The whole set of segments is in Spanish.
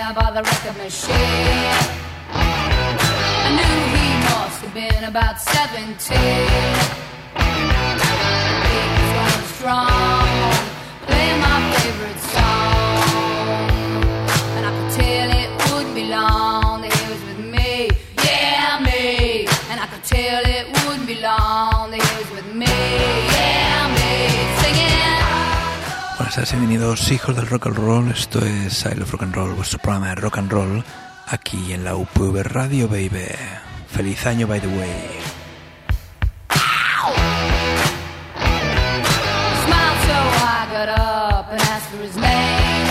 there by the record machine. I knew he must have been about 17. He was running strong, playing my favorite song, and I could tell it wouldn't be long that he was with me, yeah, me. And I could tell it wouldn't be long that he was with me, yeah, me, singing. Buenas tardes, bienvenidos hijos del rock and roll. Esto es I Love Rock and Roll, vuestro programa de rock and roll aquí en la UPV Radio, baby. Feliz año, by the way. Smiled so I got up and asked for his name.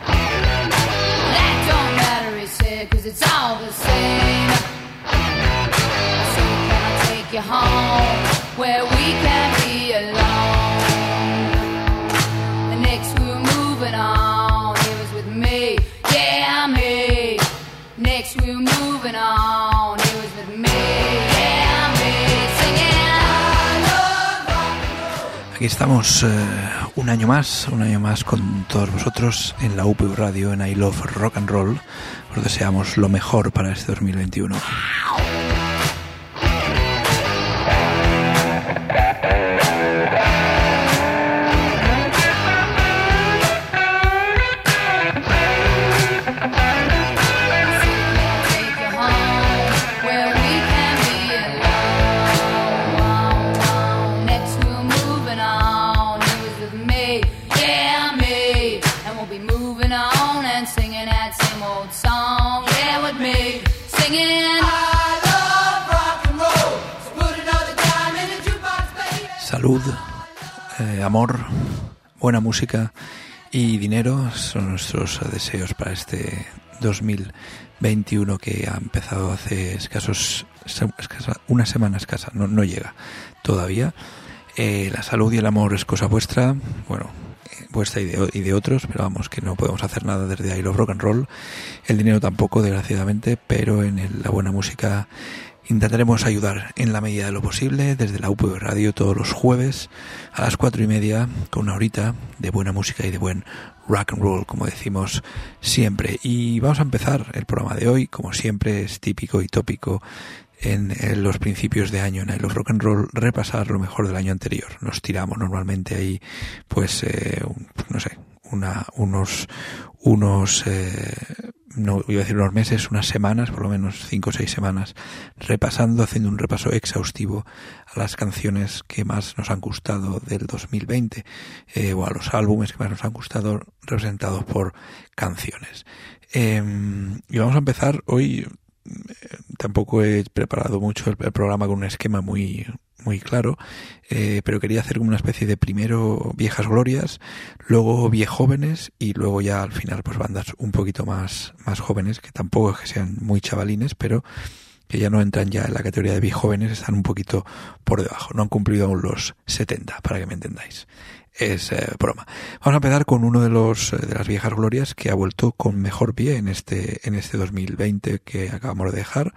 That don't matter, he said, 'cause it's all the same. I said, can I take you home where we can be alone? The next we were moving on, he was with me, yeah, me. Next we were moving on, he was with me, yeah, me, singing. Aquí estamos un año más con todos vosotros en la UPV Radio, en I Love Rock and Roll. Os deseamos lo mejor para este 2021. Salud, amor, buena música y dinero son nuestros deseos para este 2021 que ha empezado hace una semana escasa, no llega todavía. La salud y el amor es cosa vuestra, bueno, vuestra y de otros, pero vamos, que no podemos hacer nada desde I Love Rock and Roll. El dinero tampoco, desgraciadamente, pero en la buena música intentaremos ayudar en la medida de lo posible desde la UPV Radio todos los jueves a las 4:30 con una horita de buena música y de buen rock and roll, como decimos siempre. Y vamos a empezar el programa de hoy, como siempre es típico y tópico en los principios de año en I Love Rock and Roll, repasar lo mejor del año anterior. Nos tiramos normalmente ahí, pues, no sé, no iba a decir unos meses, unas semanas, por lo menos 5 o 6 semanas, haciendo un repaso exhaustivo a las canciones que más nos han gustado del 2020, o a los álbumes que más nos han gustado representados por canciones. Y vamos a empezar hoy. Tampoco he preparado mucho el programa con un esquema muy claro, pero quería hacer como una especie de primero viejas glorias, luego viejóvenes y luego ya al final pues bandas un poquito más jóvenes, que tampoco es que sean muy chavalines, pero que ya no entran ya en la categoría de viejóvenes, están un poquito por debajo, no han cumplido aún los 70, para que me entendáis. Es broma. Vamos a empezar con uno de las viejas glorias que ha vuelto con mejor pie en este 2020 que acabamos de dejar.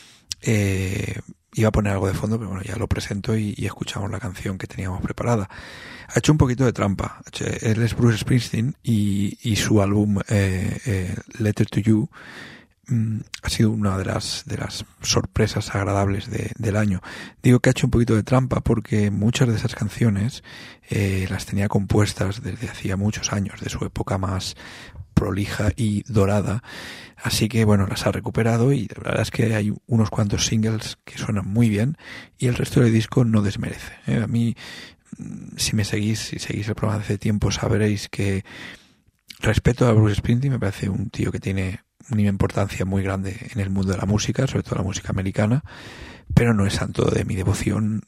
Iba a poner algo de fondo, pero bueno, ya lo presento y escuchamos la canción que teníamos preparada. Ha hecho un poquito de trampa. Él es Bruce Springsteen y su álbum Letter to You ha sido una de las sorpresas agradables del año. Digo que ha hecho un poquito de trampa porque muchas de esas canciones las tenía compuestas desde hacía muchos años, de su época más prolija y dorada, así que bueno, las ha recuperado y la verdad es que hay unos cuantos singles que suenan muy bien y el resto del disco no desmerece. A mí, si seguís el programa de hace tiempo, sabréis que respeto a Bruce Springsteen, me parece un tío que tiene una importancia muy grande en el mundo de la música, sobre todo la música americana, pero no es santo de mi devoción.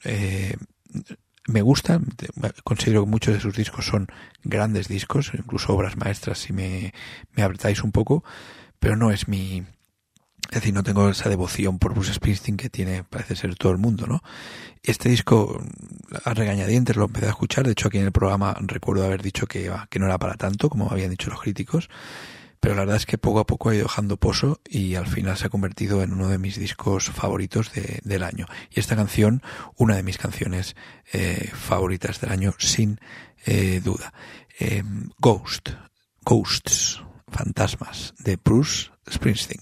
Me gustan, considero que muchos de sus discos son grandes discos, incluso obras maestras si me apretáis un poco, pero no es es decir, no tengo esa devoción por Bruce Springsteen que tiene, parece ser, todo el mundo, ¿no? Este disco, a regañadientes, lo empecé a escuchar. De hecho, aquí en el programa recuerdo haber dicho que no era para tanto, como habían dicho los críticos, pero la verdad es que poco a poco ha ido dejando pozo y al final se ha convertido en uno de mis discos favoritos del año. Y esta canción, una de mis canciones favoritas del año, sin duda. Ghosts, Fantasmas, de Bruce Springsteen.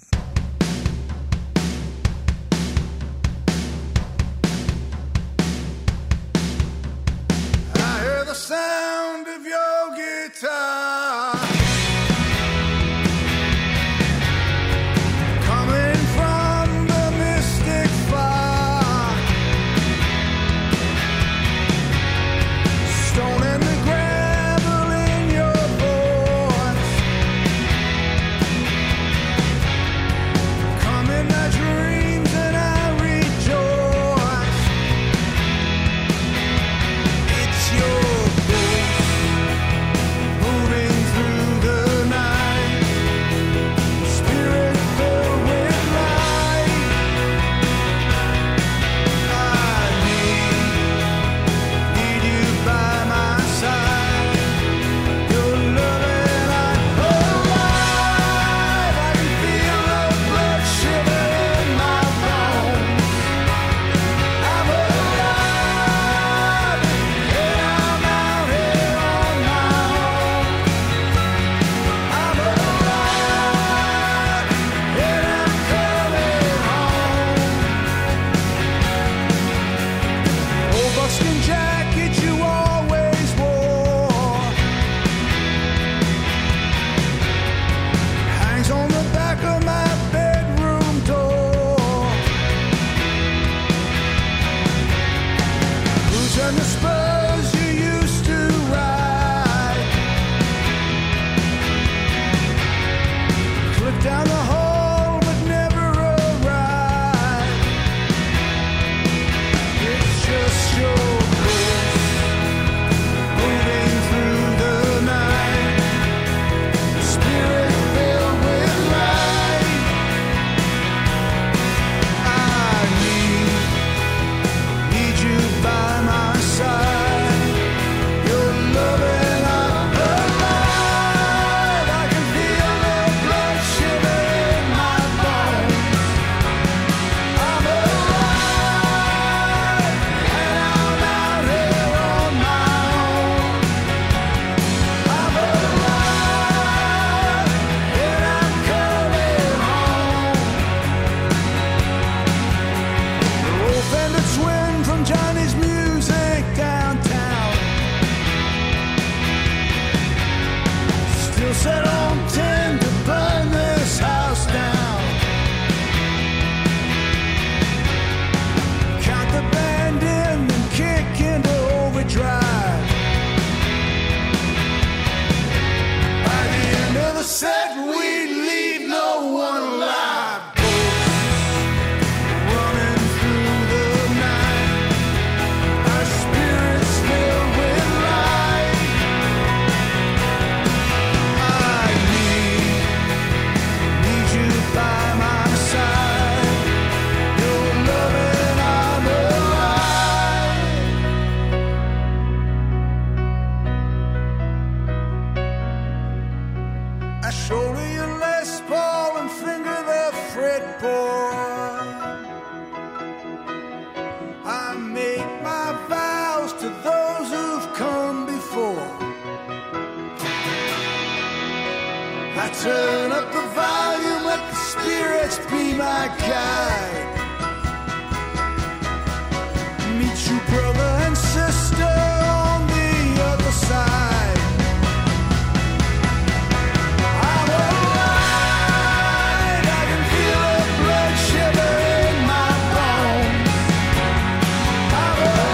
I hear the sound of your guitar coming from the mystic far, stone and the gravel in your voice, come in my dreams and I rejoice. It's your moving through the night, spirit filled with light. I need you by my side. Your love and I'm alive. I can feel the blood shiver in my bones. I'm alive, and I'm out here on my own. I'm alive, and I'm coming home. Old buckskin jacket you always wore hangs on the back of my bedroom door. Who turned the spurs you used to ride? Clip down the hall but never arrive. It's just your ghost moving through the night, spirit filled with light. I need you by my side. Your love and I'm alive. I can feel the blood shiver in my bones. I'm alive, and I'm out here on my own. I'm alive, and I'm coming home. The old Fender Twin from Johnny's Music downtown still set on 10 to burn this house down. Count the band in and kick into overdrive. By the end of the set, we leave no one alive. Running through the night, our spirits filled with light. I need you by my side. Your love and I'm alive. I shoulder your Les Paul and finger the fretboard. I make my vows to those who've come before. I turn up the volume, let the spirits be my guide. Meet you, brother and sister, on the other side. I'm alive, I can feel the blood shiver in my bones. I'm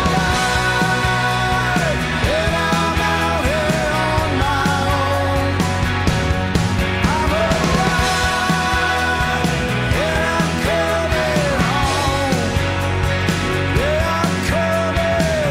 alive, and I'm out here on my own. I'm alive, and I'm coming home. Yeah, I'm coming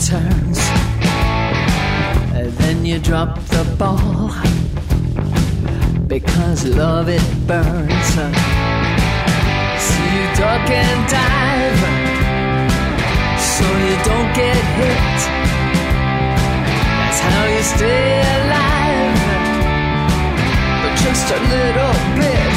turns, and then you drop the ball, because love it burns. So you duck and dive, so you don't get hit. That's how you stay alive, but just a little bit.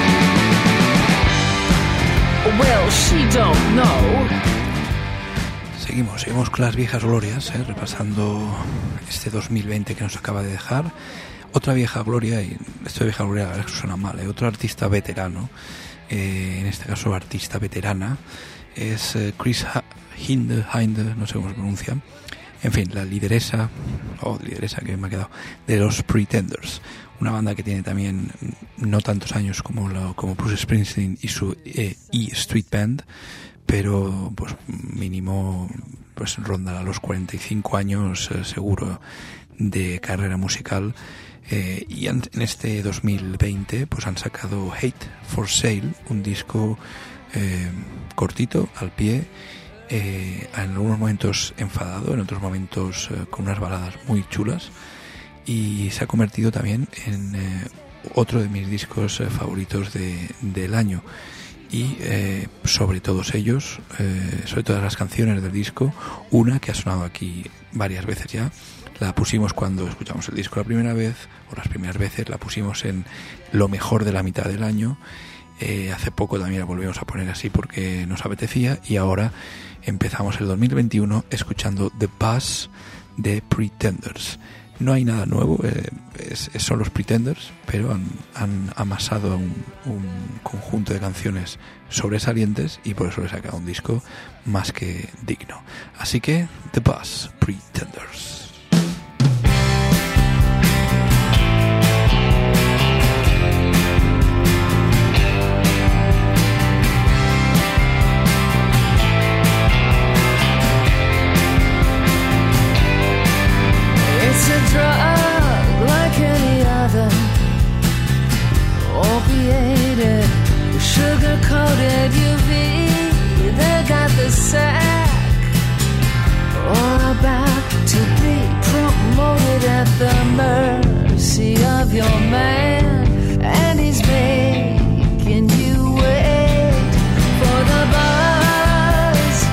Well, she don't know. Seguimos con las viejas glorias, repasando este 2020 que nos acaba de dejar. Otra vieja gloria, y esto de vieja gloria la verdad es que suena mal, otro artista veterano, en este caso artista veterana, es Chris Hinde, no sé cómo se pronuncia, en fin, la lideresa que me ha quedado, de los Pretenders, una banda que tiene también no tantos años como Bruce Springsteen y su E Street Band, pero pues mínimo pues rondará los 45 años seguro de carrera musical. Y en este 2020 pues han sacado Hate for Sale, un disco cortito, al pie, en algunos momentos enfadado, en otros momentos con unas baladas muy chulas, y se ha convertido también en otro de mis discos favoritos del año. Y sobre todos ellos, sobre todas las canciones del disco, una que ha sonado aquí varias veces ya, la pusimos cuando escuchamos el disco la primera vez, o las primeras veces la pusimos en lo mejor de la mitad del año. Hace poco también la volvimos a poner así porque nos apetecía, y ahora empezamos el 2021 escuchando The Buzz de Pretenders. No hay nada nuevo, son los Pretenders, pero han amasado un conjunto de canciones sobresalientes, y por eso les ha quedado un disco más que digno. Así que The Buzz, Pretenders. It's a drug like any other, opiated, sugar-coated UV. They got the sack, or about to be promoted at the mercy of your man, and he's making you wait for the buzz.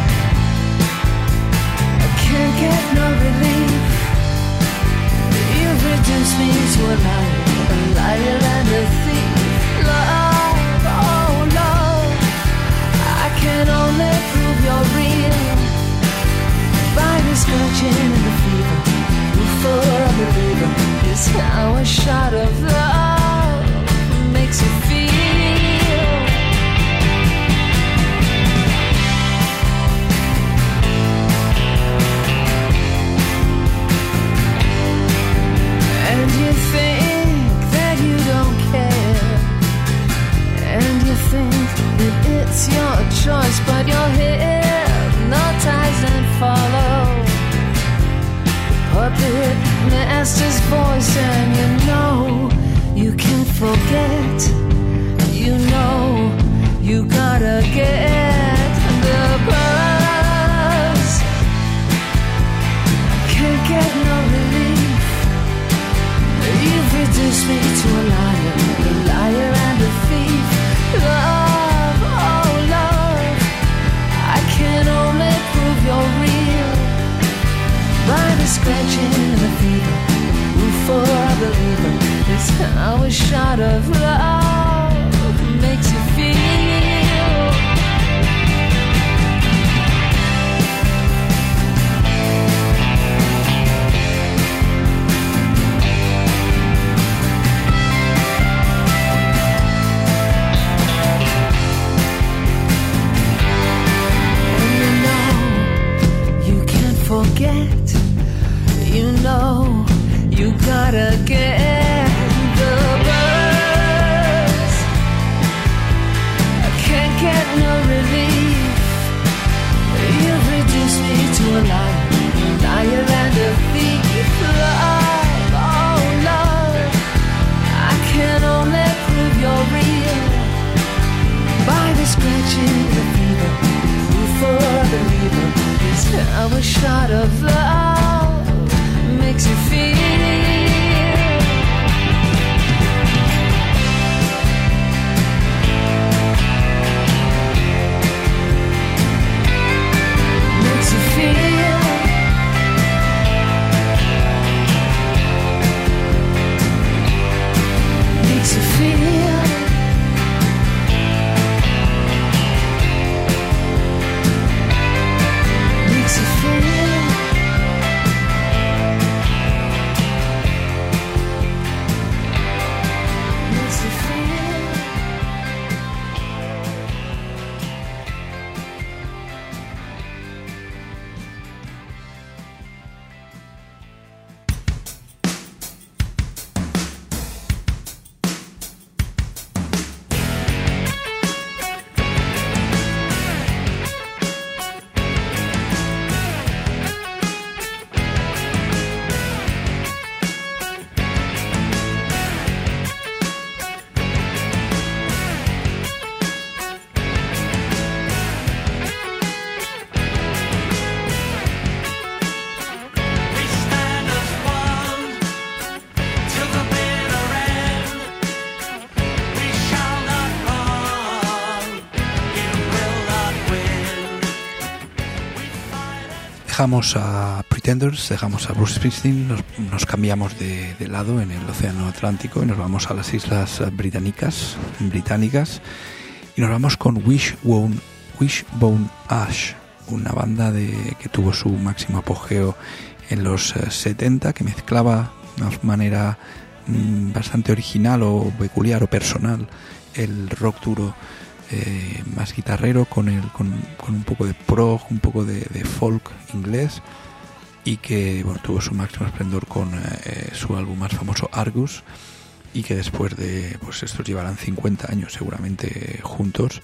I can't get no relief. You've reduced me to a liar and a thief. Love, oh love, I can only prove you're real by the scratching and the fever. For a believer is how a shot of love makes you feel. And you think that you don't care, and you think that it's your choice, but you're hypnotized and follow puppet master's voice, and you know you can't forget. You know you gotta get the buzz. Can't get no relief. You've reduced me to a liar and a thief. Love, oh love, I can only prove you're real by the scratching and the fever. For a believer is how a shot of love makes you feel. Forget, you know, you gotta get the buzz. I can't get no relief. You've reduced me to a liar and a thief. Love, oh love, I can only prove you're real by the scratching, the fever. For a believer is how a shot of love dejamos a Pretenders, dejamos a Bruce Springsteen, nos cambiamos de lado en el Océano Atlántico y nos vamos a las Islas Británicas y nos vamos con Wishbone Ash, una banda que tuvo su máximo apogeo en los 70, que mezclaba de una manera bastante original o peculiar o personal el rock duro más guitarrero con un poco de prog, un poco de folk inglés, y que bueno, tuvo su máximo esplendor con su álbum más famoso, Argus, y que después de, pues estos llevarán 50 años seguramente juntos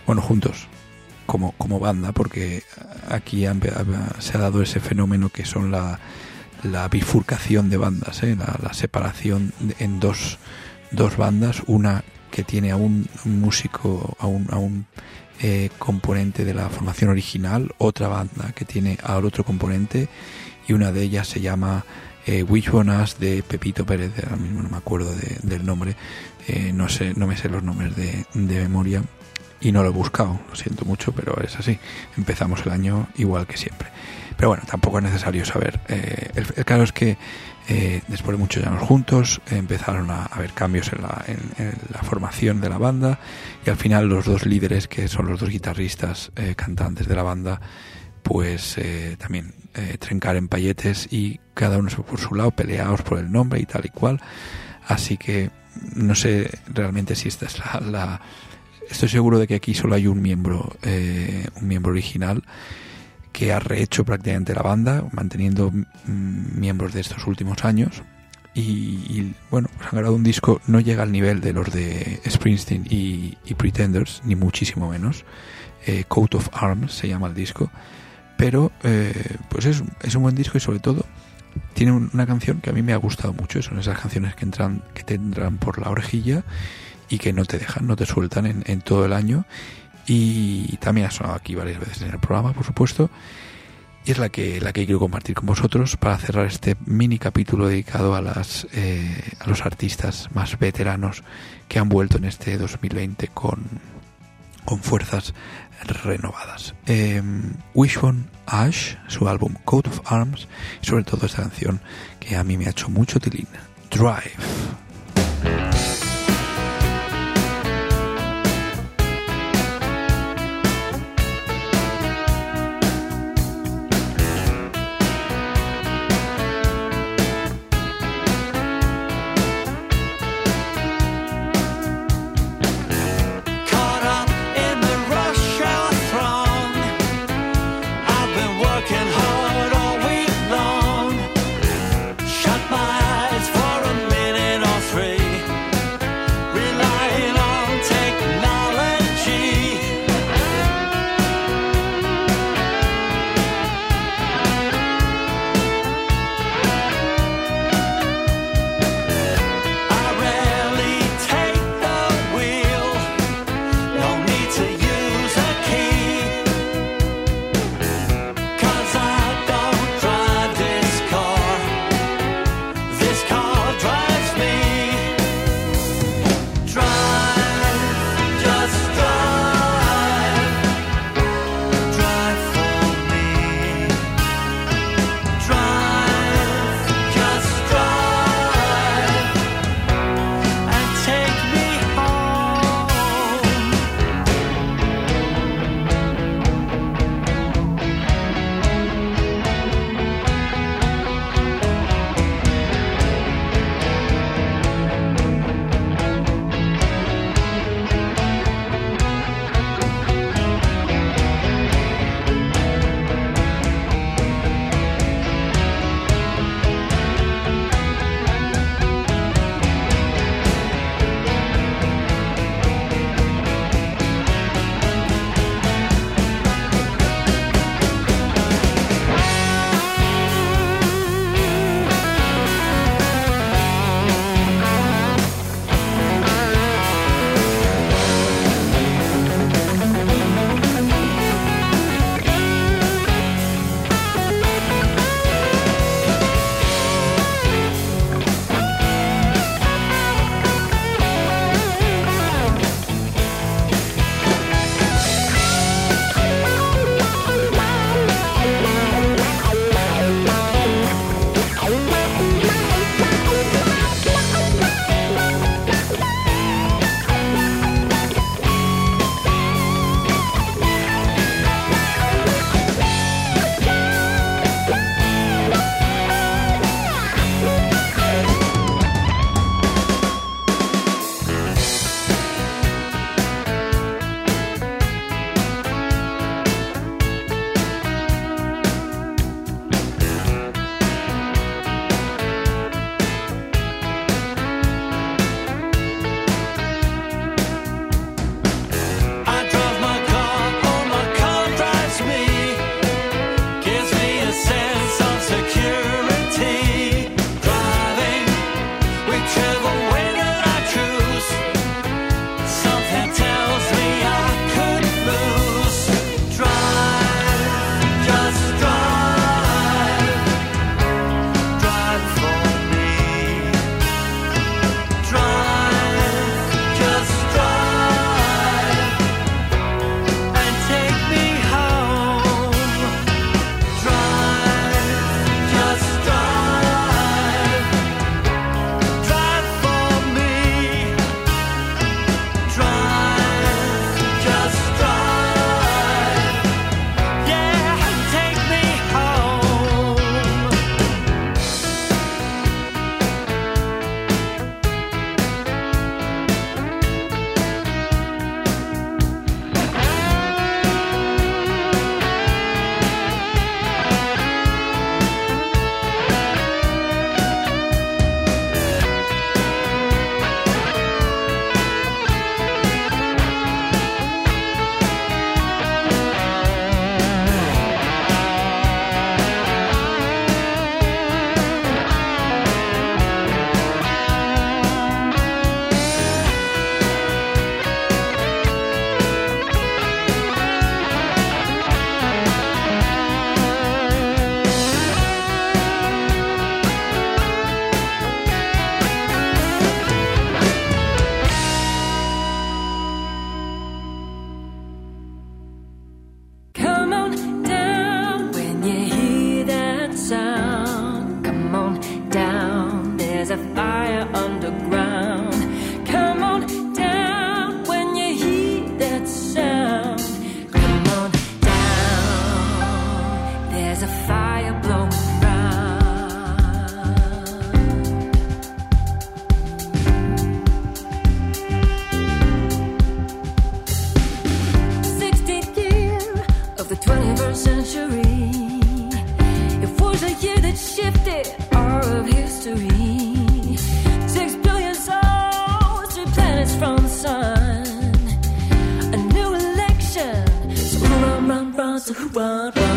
como banda, porque aquí se ha dado ese fenómeno que son la bifurcación de bandas, la separación en dos bandas, una que tiene a un músico, a un componente de la formación original, otra banda que tiene al otro componente, y una de ellas se llama Wishbone Ash, de Pepito Pérez, ahora mismo no me acuerdo del nombre, no me sé los nombres de memoria y no lo he buscado, lo siento mucho, pero es así, empezamos el año igual que siempre. Pero bueno, tampoco es necesario saber. El caso es que después de muchos años juntos empezaron a haber cambios en la formación de la banda, y al final los dos líderes, que son los dos guitarristas cantantes de la banda, pues también trencar en payetes, y cada uno por su lado, peleados por el nombre y tal y cual. Así que no sé realmente si esta es estoy seguro de que aquí solo hay un miembro original, que ha rehecho prácticamente la banda, manteniendo miembros de estos últimos años, y bueno, pues han grabado un disco, no llega al nivel de los de Springsteen y Pretenders, ni muchísimo menos. Coat of Arms se llama el disco, pero pues es un buen disco, y sobre todo tiene una canción que a mí me ha gustado mucho. Son esas canciones que te entran por la orejilla y que no te dejan, no te sueltan en todo el año. Y también ha sonado aquí varias veces en el programa, por supuesto, y es la que quiero compartir con vosotros para cerrar este mini capítulo dedicado a los artistas más veteranos que han vuelto en este 2020 con fuerzas renovadas. Wishbone Ash, su álbum Coat of Arms, y sobre todo esta canción que a mí me ha hecho mucho tilín, Drive. Shut my eyes for a minute. who run, run.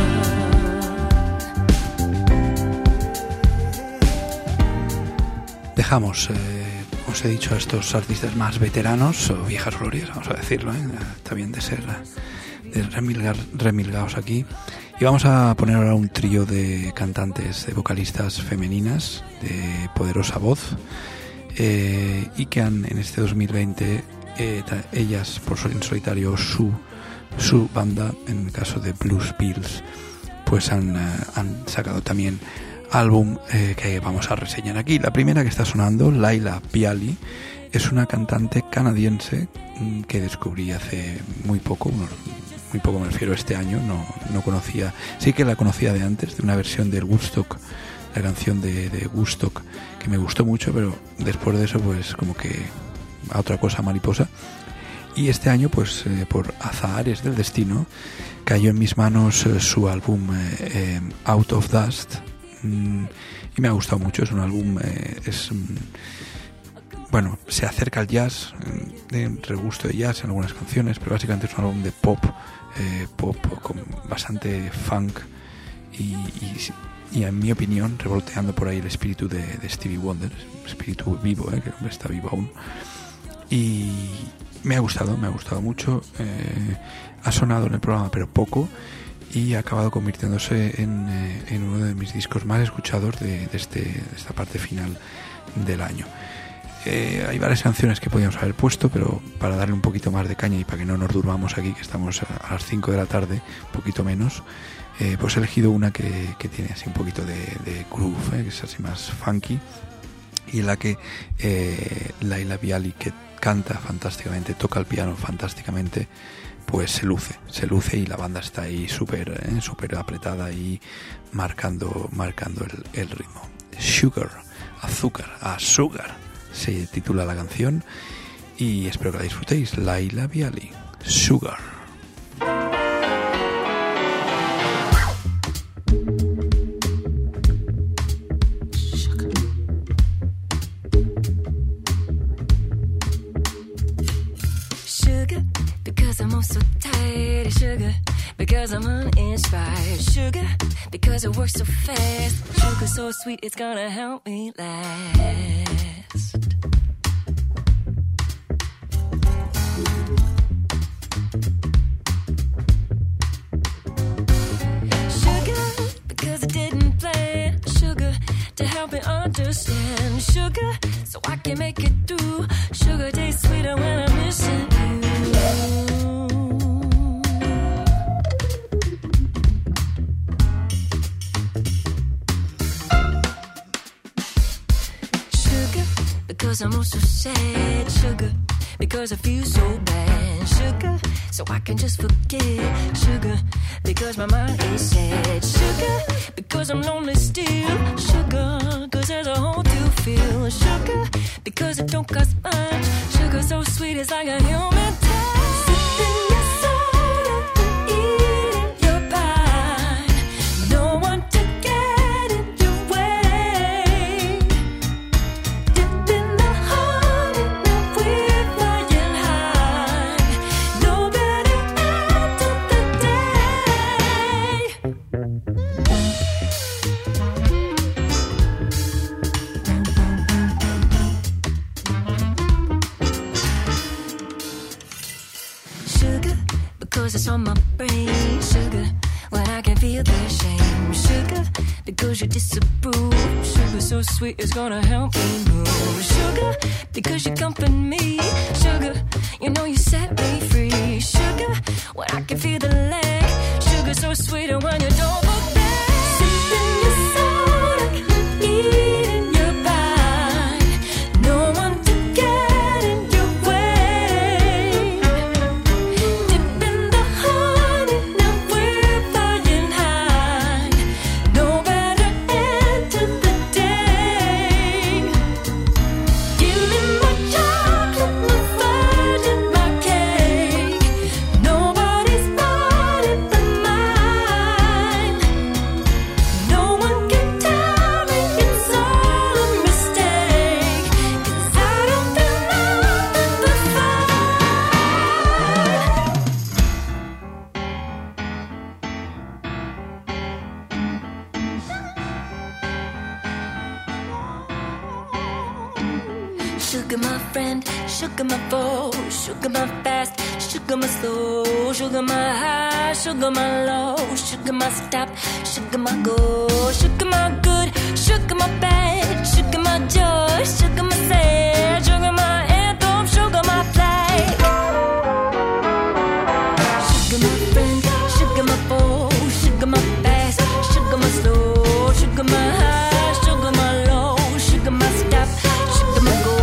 Dejamos, os he dicho, a estos artistas más veteranos o viejas glorias, vamos a decirlo, está bien de ser remilgados aquí. Y vamos a poner ahora un trío de cantantes, de vocalistas femeninas de poderosa voz, y que han en este 2020 ellas en solitario su banda, en el caso de Blues Pills, pues han sacado también álbum que vamos a reseñar aquí. La primera que está sonando, Laila Bialy, es una cantante canadiense que descubrí hace muy poco me refiero a este año. No conocía, sí que la conocía de antes, de una versión del Woodstock, la canción de Woodstock, que me gustó mucho, pero después de eso pues como que a otra cosa mariposa. Y este año pues por azahares del destino cayó en mis manos su álbum Out of Dust, y me ha gustado mucho. Es un álbum, bueno, se acerca al jazz, de regusto de jazz en algunas canciones, pero básicamente es un álbum de pop con bastante funk y en mi opinión revoloteando por ahí el espíritu de Stevie Wonder, espíritu vivo, que el hombre está vivo aún. Y me ha gustado mucho. Ha sonado en el programa pero poco, y ha acabado convirtiéndose en uno de mis discos más escuchados de esta parte final del año. Hay varias canciones que podíamos haber puesto, pero para darle un poquito más de caña y para que no nos durmamos aquí, que estamos a las 5 de la tarde, un poquito menos, pues he elegido una que tiene así un poquito de groove, que es así más funky, y en la que Laila Bialy, que canta fantásticamente, toca el piano fantásticamente, pues se luce y la banda está ahí súper apretada y marcando el ritmo. Azúcar se titula la canción, y espero que la disfrutéis. Laila Bialy, Sugar. Sugar, because I'm so tired. Sugar, because I'm uninspired. Sugar, because it works so fast. Sugar so sweet, it's gonna help me last. Sugar, because I didn't plan. Sugar, to help me understand. Sugar, so I can make it through. Sugar tastes sweeter when I'm missing you. Sugar, because I'm also sad. Sugar, because I feel so bad. Sugar, so I can just forget. Sugar, because my mind is sad. Sugar, because I'm lonely still. Sugar, cause there's a hole to fill. Sugar, because it don't cost much. Sugar so sweet, it's like a human touch. Sipping your soda and eating your pie. No one to get in your way. Dipping the honey, now we're flying high. No better end to the day. Sugar, because it's on my brain. Sugar, when I can feel the shame. Sugar, because you disapprove. Sugar so sweet, it's gonna help me move. Sugar, because you comfort me. Sugar, you know you set me free. Sugar, when I can feel the lag. Sugar so sweet, and when you don't look back. Sipping your soda, eating your pie. No one to get in your way. Dipping the honey, now we're flying high. No better end to the day. Give me my chocolate, my fudge, and my cake. Nobody's body but mine. Sugar my friend, sugar my foe, sugar my fast, sugar my slow, sugar my high, sugar my low, sugar my stop, sugar my go, sugar my good, sugar my bad, sugar my joy, sugar my sad, sugar my anthem, sugar my flag. Sugar my friend, sugar my foe, sugar my fast, sugar my slow, sugar my high, sugar my low, sugar my stop, sugar my go.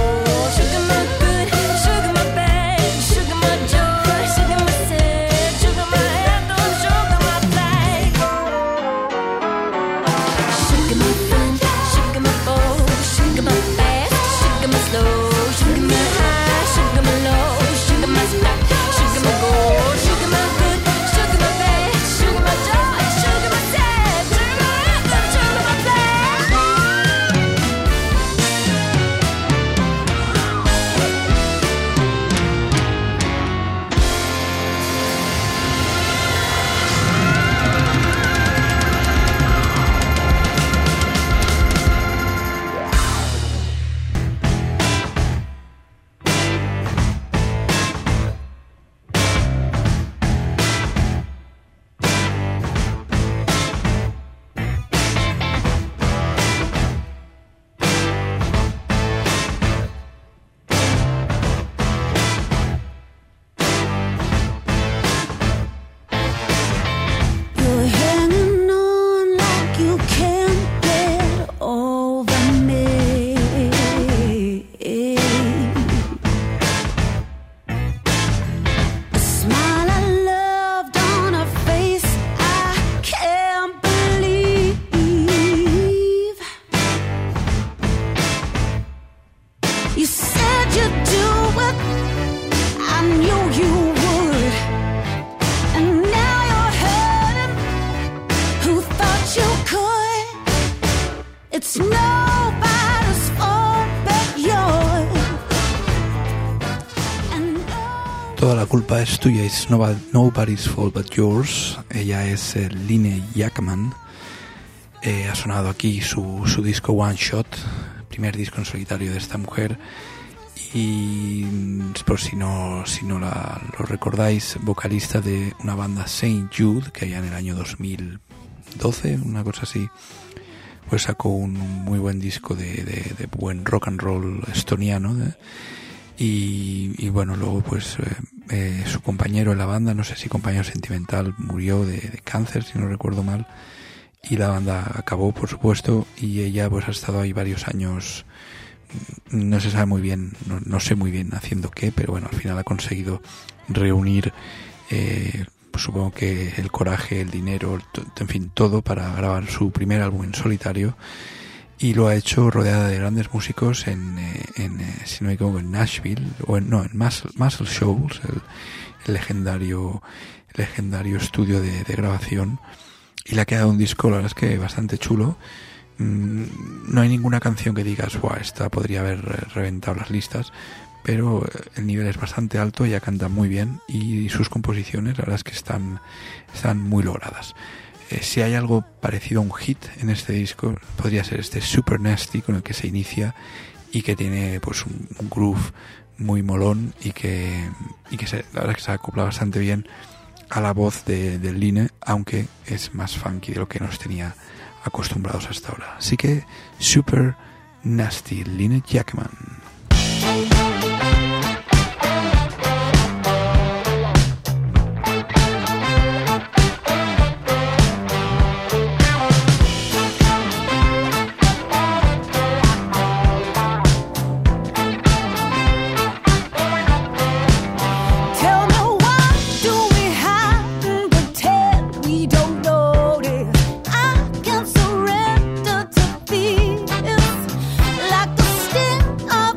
Toda la culpa es tuya, it's nobody's fault but yours. Ella es Line Jackman. Ha sonado aquí su disco One Shot, primer disco en solitario de esta mujer. Y por si no lo recordáis, vocalista de una banda Saint Jude, que allá en el año 2012, una cosa así, pues sacó un muy buen disco de buen rock and roll estoniano, y bueno, luego pues su compañero en la banda, no sé si compañero sentimental, murió de cáncer, si no recuerdo mal, y la banda acabó, por supuesto, y ella pues ha estado ahí varios años. No se sabe muy bien, no sé muy bien haciendo qué, pero bueno, al final ha conseguido reunir, pues supongo que el coraje, el dinero, en fin, todo para grabar su primer álbum en solitario, y lo ha hecho rodeada de grandes músicos si no me equivoco, en Nashville, en Muscle Shoals, el legendario estudio de grabación, y le ha quedado un disco, la verdad es que bastante chulo. No hay ninguna canción que digas, wow, esta podría haber reventado las listas, pero el nivel es bastante alto, ella canta muy bien y sus composiciones, la verdad es que están muy logradas. Si hay algo parecido a un hit en este disco, podría ser este Super Nasty, con el que se inicia y que tiene pues un groove muy molón y que la verdad es que se acopla bastante bien a la voz de Line, aunque es más funky de lo que nos tenía acostumbrados hasta ahora. Así que Super Nasty, Line Jackman. Like the sting of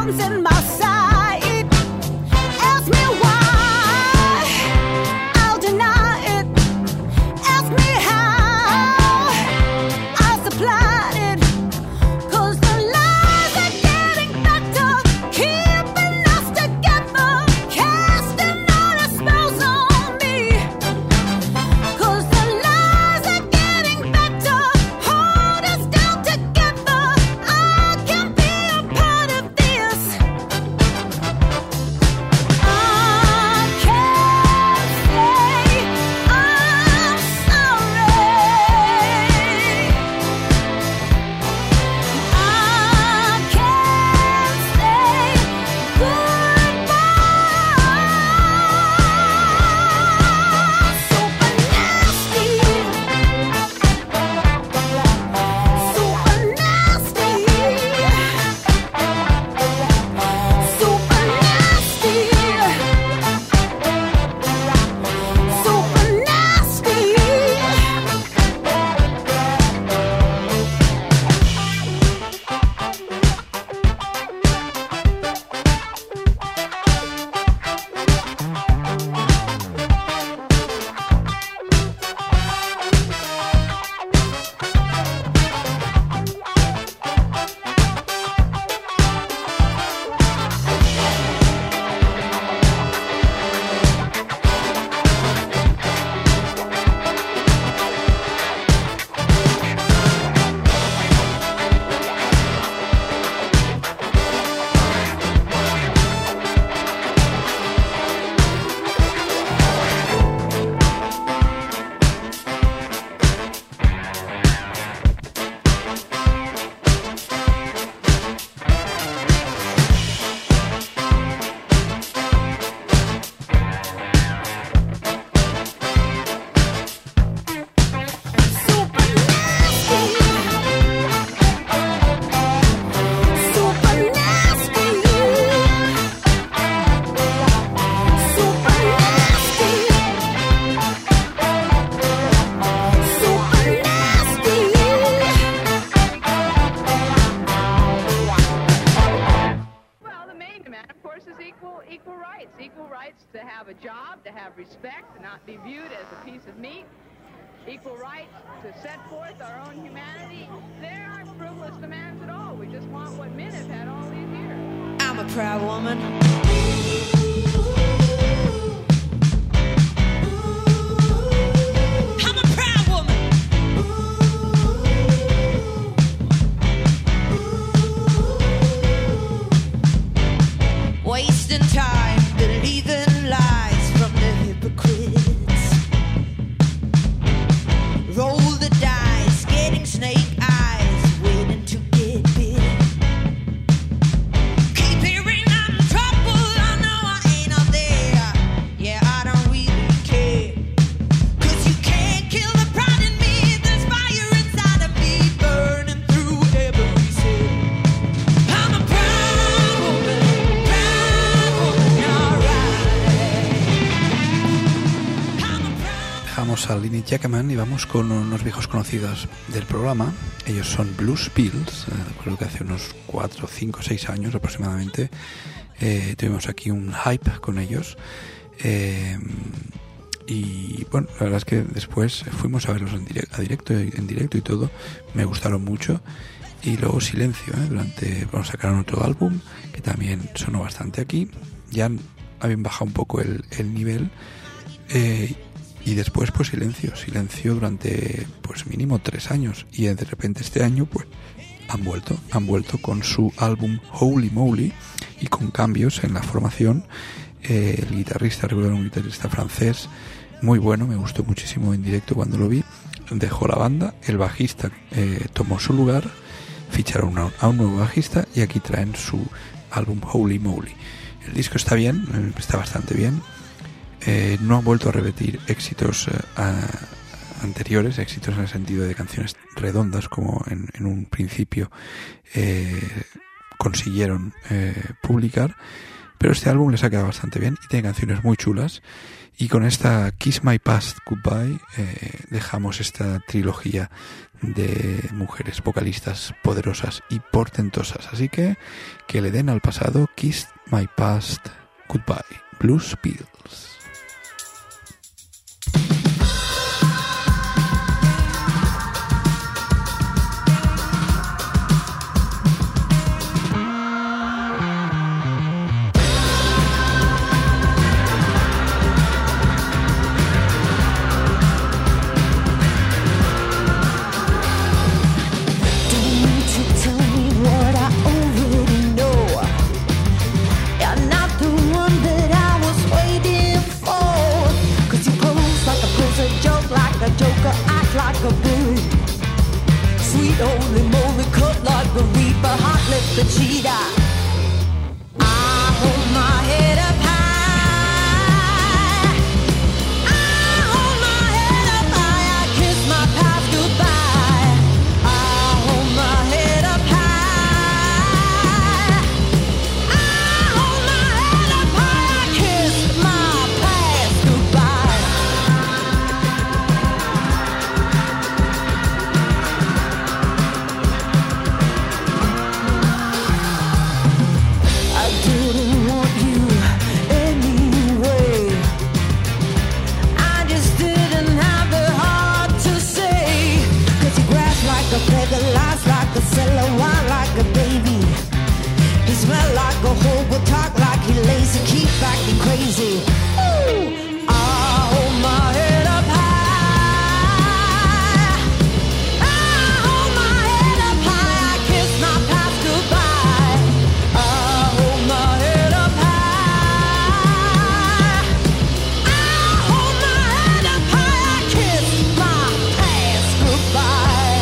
thorns in my side. Ask me why, I'll deny it. Ask me how, I supplied it. 'Cause the lies are getting better, keeping us together, casting all the spells on me. 'Cause the lies are getting better, hold us down together. I can be a part of this. I can't say I'm sorry. I can't say goodbye. Super nasty. Super nasty. Super nasty. Super nasty. Super nasty. Super nasty. Super nasty. Super nasty. Well, the main demand, of course, is equal rights. Equal rights to have a job, to have respect, to not be viewed as a piece of meat. Equal rights to set forth our own humanity. There aren't frivolous demands at all. We just want what men have had all these years. I'm a proud woman. I'm a proud woman. Wasting time, believing lies from the hypocrites. Roll the dice, getting snake eyes, waiting to get bit. Keep hearing I'm in trouble, I know I ain't up there. Yeah, I don't really care. 'Cause you can't kill the pride in me, there's fire inside of me, burning through every cell. I'm a proud woman, alright. I'm a proud. Dejamos a Linny Jackman y vamos con unos viejos conocidos del programa. Ellos son Blues Pills. Recuerdo que hace unos 4, 5, 6 años aproximadamente tuvimos aquí un hype con ellos. Y bueno, la verdad es que después fuimos a verlos en directo y todo. Me gustaron mucho. Y luego Silencio, bueno, sacaron otro álbum que también sonó bastante aquí. Ya habían bajado un poco el nivel. Y después pues Silencio durante pues mínimo 3 años. Y de repente este año pues han vuelto con su álbum Holy Moly y con cambios en la formación. El guitarrista, recuerdo, un guitarrista francés muy bueno, me gustó muchísimo en directo cuando lo vi. Dejó la banda, el bajista tomó su lugar, ficharon a un nuevo bajista y aquí traen su álbum Holy Moly. El disco está bien, está bastante bien. No han vuelto a repetir éxitos anteriores, éxitos en el sentido de canciones redondas como en un principio consiguieron publicar, pero este álbum les ha quedado bastante bien y tiene canciones muy chulas. Y con esta Kiss My Past Goodbye dejamos esta trilogía de mujeres vocalistas poderosas y portentosas. Así que le den al pasado Kiss My Past Goodbye, Blues Pills. Holy moly, cut like a reaper, hot lip the cheetah. I hold my head up high. I hold my head up high. I kiss my past goodbye. I hold my head up high. I hold my head up high. I kiss my past goodbye. Lies like a cellar, wine like a baby. He smell like a hoe, but talk like he lazy. Keep acting crazy. Ooh, I hold my head up high. I hold my head up high. I kiss my past goodbye. I hold my head up high. I hold my head up high. I kiss my past goodbye.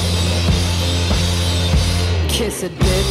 Kiss it, bitch.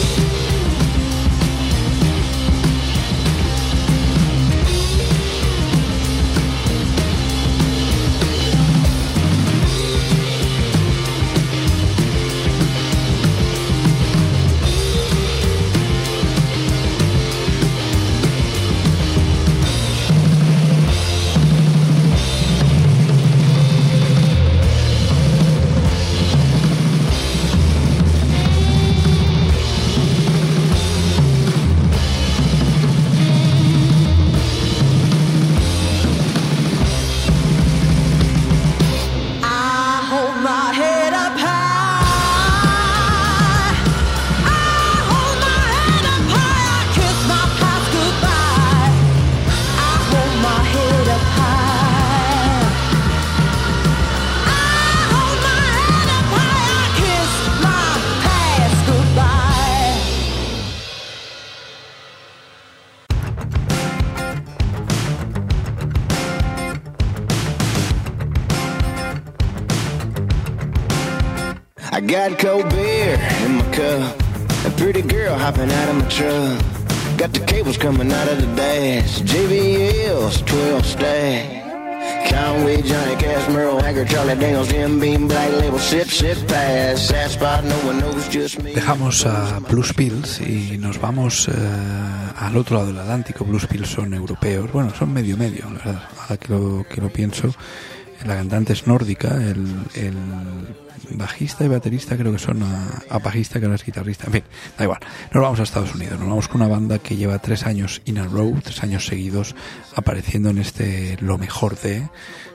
I got cold beer in my cup, a pretty girl hopping out of my truck. Got the cables coming out of the dash, JBL's 12 stack. Conway, Johnny Cash, Merle Haggard, Charlie Daniels, Jim Beam, Black Label, Sip, Pass, Sad Spot, no one knows, just me. Dejamos a Blues Pills y nos vamos al otro lado del Atlántico. Blues Pills son europeos, bueno, son medio, la verdad, ahora que lo pienso. La cantante es nórdica, el bajista y baterista creo que son a bajista que no es guitarrista, en fin, da igual. Nos vamos a Estados Unidos, nos vamos con una banda que lleva 3 años in a row, 3 años seguidos apareciendo en este lo mejor de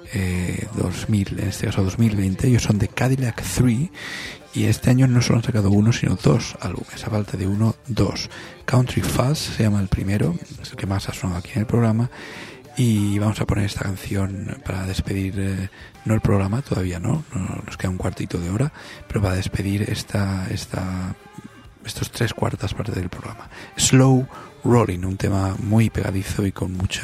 2000, en este caso 2020. Ellos son de Cadillac 3 y este año no solo han sacado uno sino 2 álbumes, a falta de uno, 2. Country Fuzz se llama el primero, es el que más ha sonado aquí en el programa. Y vamos a poner esta canción para despedir, no el programa, todavía no, nos queda un cuartito de hora, pero para despedir estos 3/4 partes del programa. Slow Rolling, un tema muy pegadizo y con mucha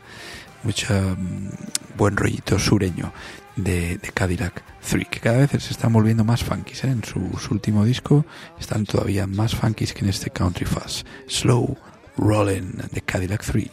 buen rollito sureño de Cadillac 3, que cada vez se están volviendo más funkies, En su último disco están todavía más funkies que en este Country Fuzz. Slow Rolling de Cadillac 3.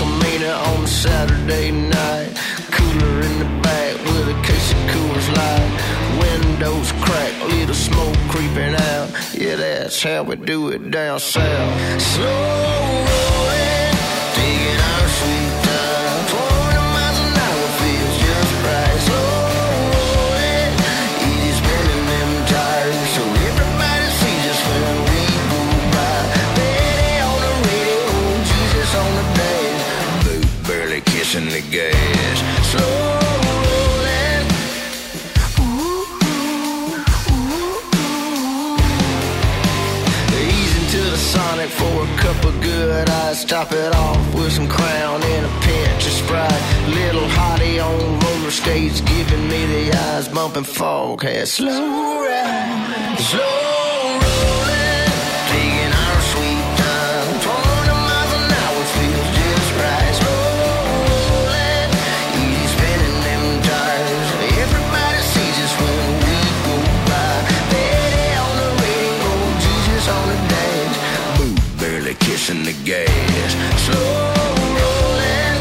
Hulkamania on Saturday night. Cooler in the back with a case of Coors Light. Windows crack, little smoke creeping out. Yeah, that's how we do it down south. Slow rolling, taking our sweet time. 20 miles an hour feels just right. Slow rolling, easy spinning them tires. So everybody sees us when we go by. Betty on the radio, Jesus on the dash. Boot barely kissing the gas. Slow rolling, easing to the Sonic for a cup of good ice. Top it off with some Crown and a pinch of Sprite. Little hottie on roller skates giving me the eyes. Bumping fog hat. Slow ride, slow rolling, taking our sweet time. 20 miles an hour feels just right. Slow rolling, easy spinning them tires. Everybody sees us when we go by. Betty on the radio, Jesus on the dance. Boot barely kissing the gas. Slow rolling.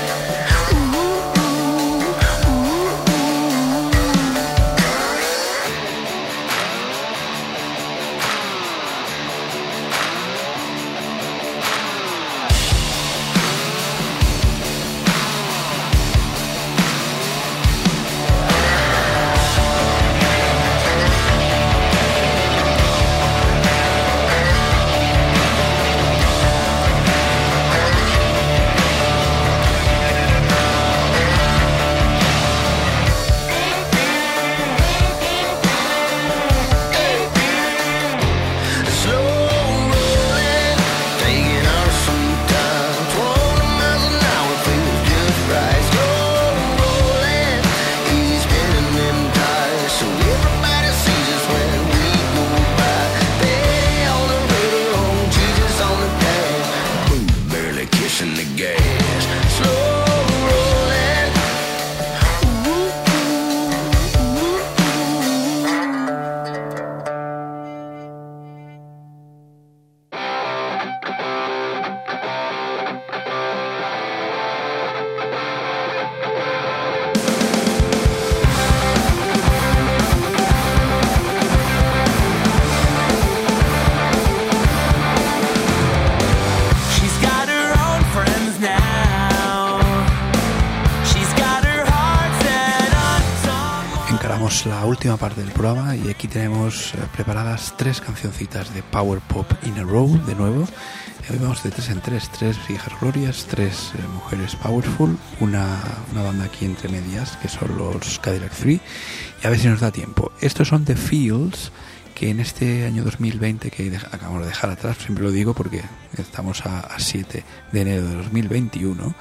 La última parte del programa y aquí tenemos preparadas 3 cancioncitas de Power Pop in a Row de nuevo. Hoy vamos de 3 en 3, 3 viejas glorias, 3 mujeres powerful, una banda aquí entre medias que son los Cadillac 3 y a ver si nos da tiempo. Estos son The Fields, que en este año 2020 que acabamos de dejar atrás, siempre lo digo porque estamos a 7 de enero de 2021,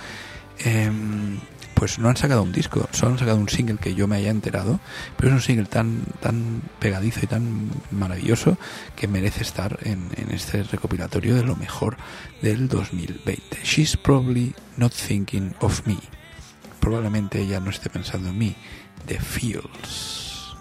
pues no han sacado un disco, solo han sacado un single que yo me haya enterado, pero es un single tan pegadizo y tan maravilloso que merece estar en este recopilatorio de lo mejor del 2020. She's probably not thinking of me. Probablemente ella no esté pensando en mí. The Fields.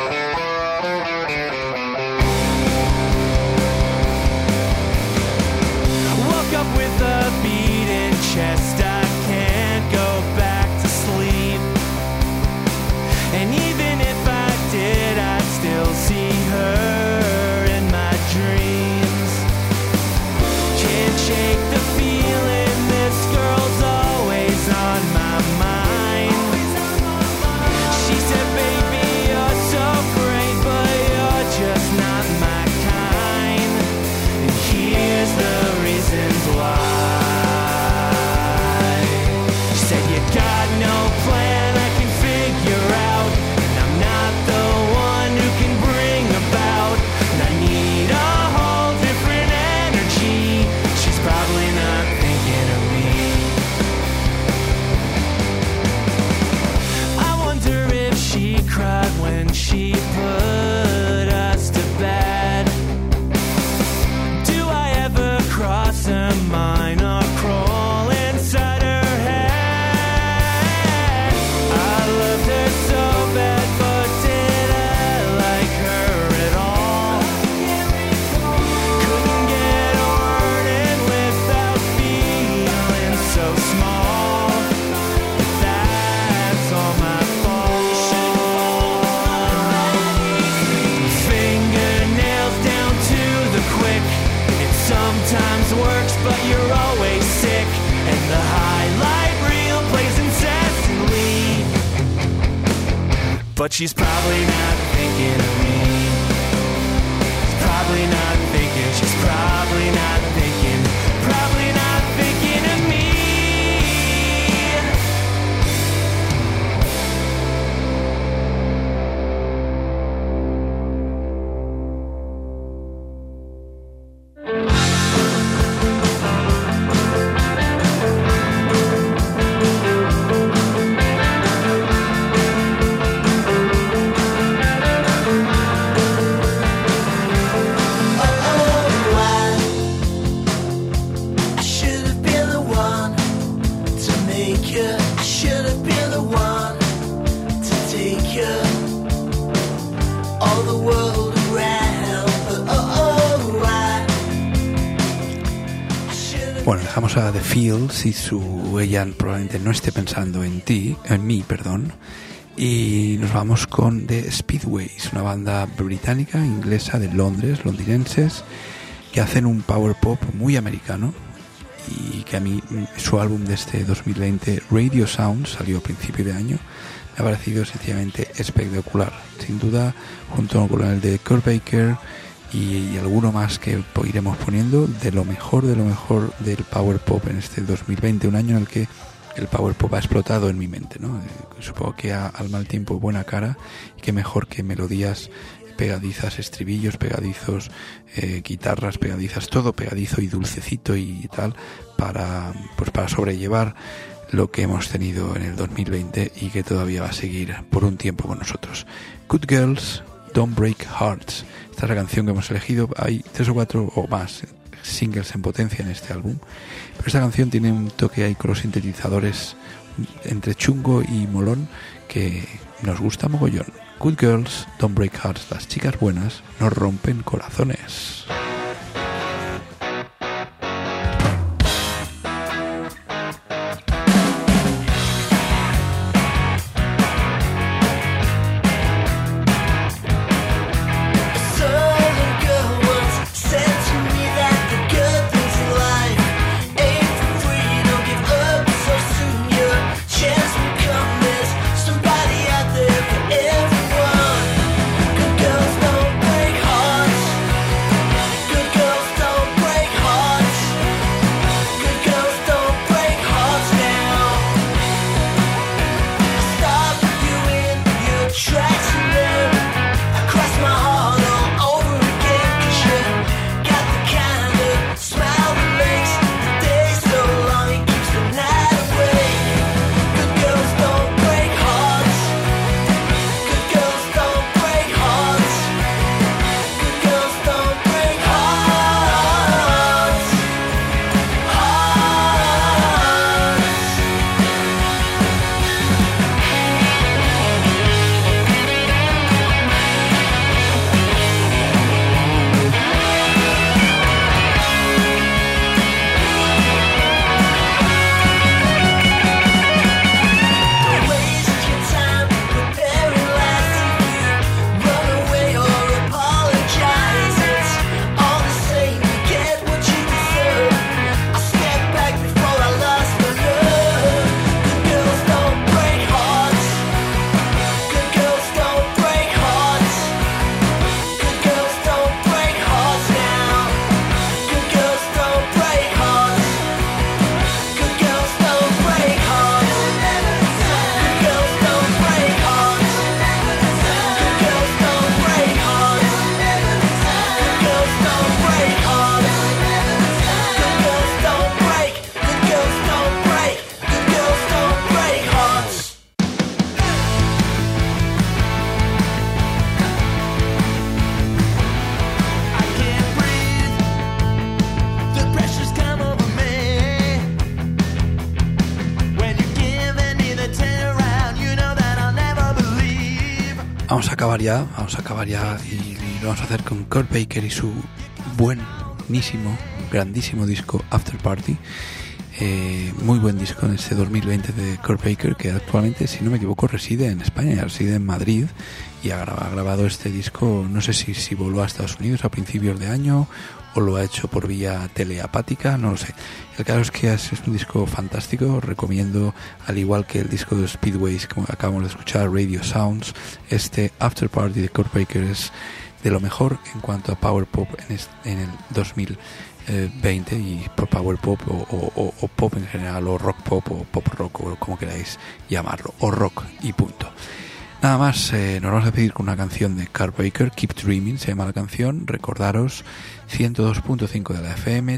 Woke up with a beating chest. I can't go back to sleep. And even if I did, I'd still see her in my dreams. Can't shake the feeling this girl's always on my mind. She said, baby, you're so great. sometimes works, but you're always sick, and the highlight reel plays incessantly. But she's probably not thinking of me. She's probably not thinking, she's probably not thinking, probably not thinking of me. Bueno, dejamos a The Fields y ella probablemente no esté pensando en mí, y nos vamos con The Speedways, una banda británica, inglesa, de Londres, londinenses, que hacen un power pop muy americano, y que a mí su álbum de este 2020, Radio Sound, salió a principio de año, me ha parecido sencillamente espectacular, sin duda, junto con el de Kurt Baker y alguno más que iremos poniendo, de lo mejor del power pop en este 2020, un año en el que el power pop ha explotado en mi mente, ¿no? Supongo que al mal tiempo buena cara, y que mejor que melodías pegadizas, estribillos pegadizos, guitarras pegadizas, todo pegadizo y dulcecito y tal, para sobrellevar lo que hemos tenido en el 2020 y que todavía va a seguir por un tiempo con nosotros. Good Girls, Don't Break Hearts. Esta es la canción que hemos elegido. Hay 3 o 4 o más singles en potencia en este álbum, pero esta canción tiene un toque ahí con los sintetizadores entre chungo y molón que nos gusta mogollón. Good Girls, Don't Break Hearts. Las chicas buenas no rompen corazones. Vamos a acabar ya y lo vamos a hacer con Kurt Baker y su buenísimo, grandísimo disco After Party. Muy buen disco en este 2020 de Kurt Baker, que actualmente, si no me equivoco, reside en España, reside en Madrid, y ha grabado este disco, no sé si voló a Estados Unidos a principios de año o lo ha hecho por vía telepática, no lo sé. El caso es que es un disco fantástico, recomiendo, al igual que el disco de Speedways que acabamos de escuchar, Radio Sounds. Este After Party de Kurt Baker es de lo mejor en cuanto a Power Pop en el 2020, y por Power Pop o pop en general, o rock pop o pop rock, o como queráis llamarlo, o rock y punto. Nada más, nos vamos a despedir con una canción de Kurt Baker, Keep Dreaming se llama la canción. Recordaros 102.5 de la FM,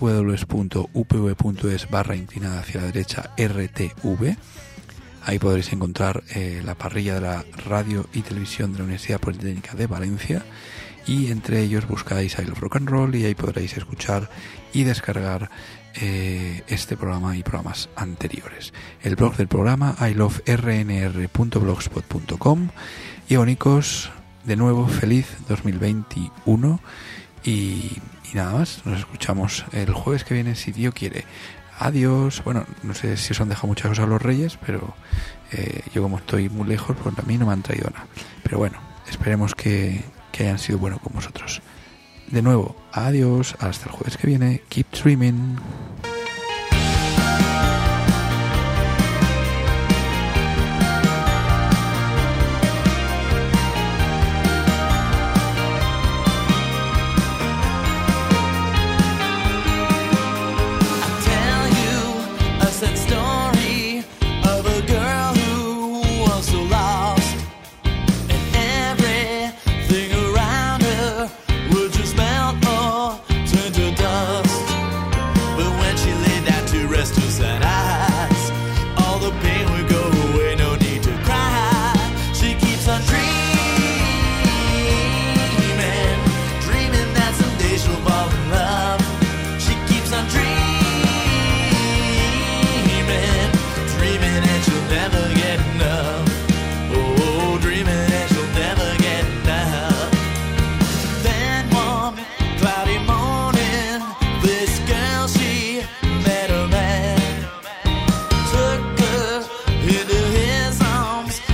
www.upv.es/inclinada hacia la derecha RTV. Ahí podréis encontrar la parrilla de la radio y televisión de la Universidad Politécnica de Valencia, y entre ellos buscáis I Love Rock and Roll, y ahí podréis escuchar y descargar este programa y programas anteriores. El blog del programa iloverrnr.blogspot.com. Y bonicos, de nuevo feliz 2021, y nada más, nos escuchamos el jueves que viene si Dios quiere. Adiós. Bueno, no sé si os han dejado muchas cosas a los Reyes, pero yo como estoy muy lejos, pues a mí no me han traído nada, pero bueno, esperemos que hayan sido buenos con vosotros. De nuevo, adiós, hasta el jueves que viene. Keep dreaming.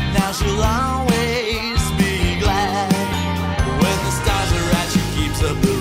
She'll always be glad when the stars are right. She keeps up the